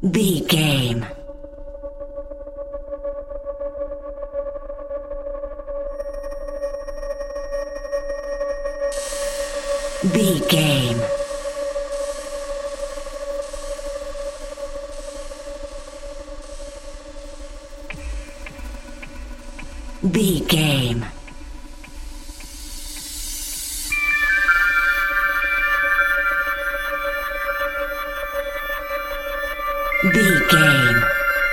B game. B game. B game. B game.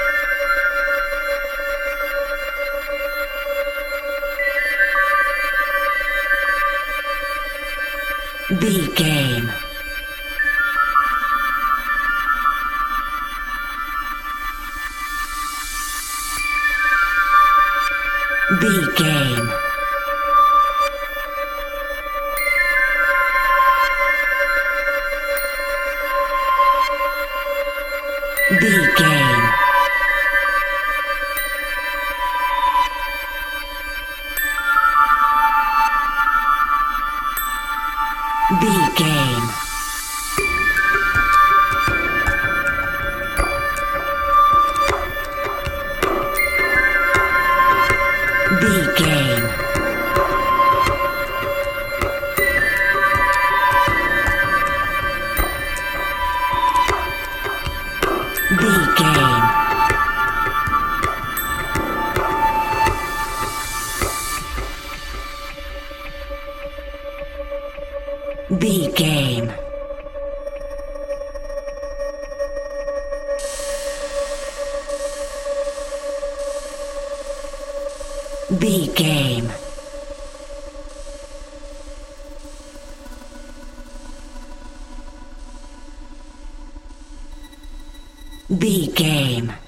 B game. B game. B game. B game. B game. B game. B game. B game. B game.